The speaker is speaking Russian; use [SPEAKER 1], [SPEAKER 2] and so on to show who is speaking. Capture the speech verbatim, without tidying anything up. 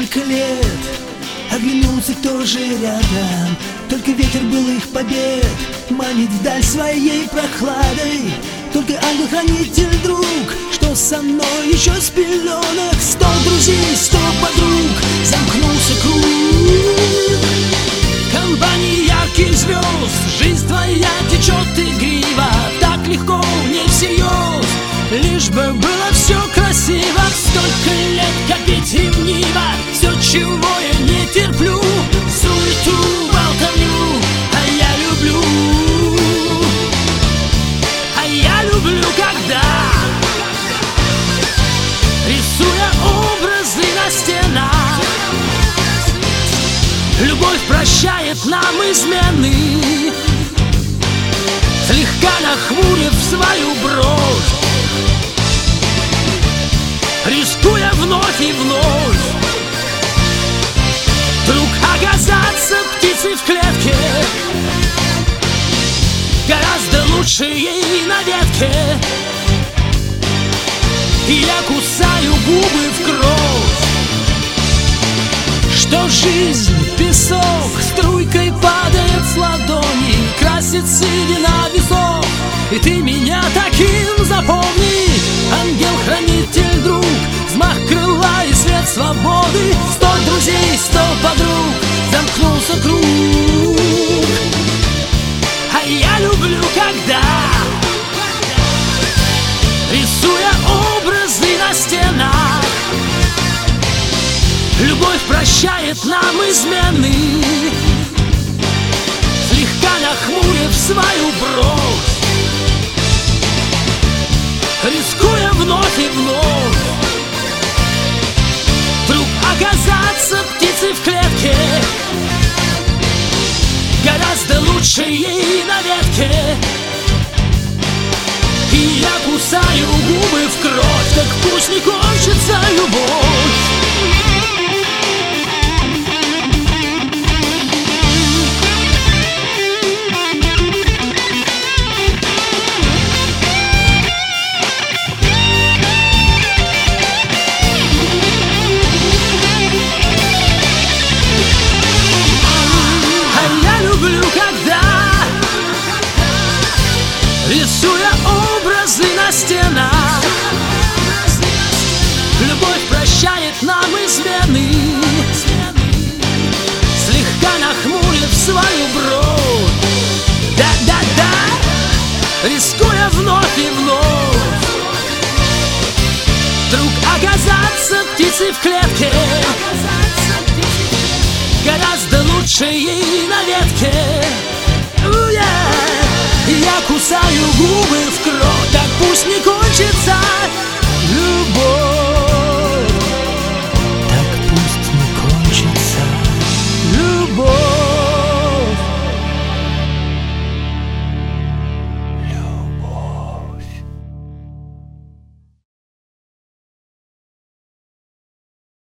[SPEAKER 1] Столько лет, оглянулся, кто же рядом. Только ветер был их побед, манит вдаль своей прохладой. Только ангел-хранитель, друг, что со мной еще с пеленок. Сто друзей, сто подруг, замкнулся круг. В компании ярких звезд жизнь твоя течет игриво. Так легко, не всерьез, лишь бы было все красиво. Столько лет, как ветер нива, все, чего я не терплю, суету, болтовню, а я люблю. А я люблю, когда, рисуя образы на стенах, любовь прощает нам измены, слегка нахмурив свою бровь, рискуя вновь и вновь вдруг оказаться птицей в клетке. Гораздо лучше ей на ветке. И я кусаю губы в кровь, что жизнь, песок, струйкой падает с ладони, красит седина висок. И ты меня таким запомни, ангел-хранитель, друг, взмах крыла и свет свободы. Сто друзей, сто подруг, замкнулся круг. А я люблю, когда, рисуя образы на стенах, любовь прощает нам измены, слегка нахмурив свою бровь, рискуя вновь и вновь вдруг оказаться птицей в клетке. Гораздо лучше ей на ветке. И я кусаю губы в кровь, так пусть не кончится любовь. Рисуя образы на стенах, любовь прощает нам измены, слегка нахмурив свою бровь. Да-да-да, рискуя вновь и вновь вдруг оказаться птицей в клетке. Гораздо лучше ей на ветке. Я кусаю губы в